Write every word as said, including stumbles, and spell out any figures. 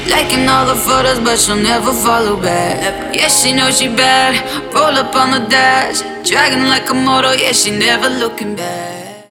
Liking all the photos, but she'll never follow back. Yeah, she knows she bad. Roll up on the dash, dragging like a motor. Yeah, she never looking back.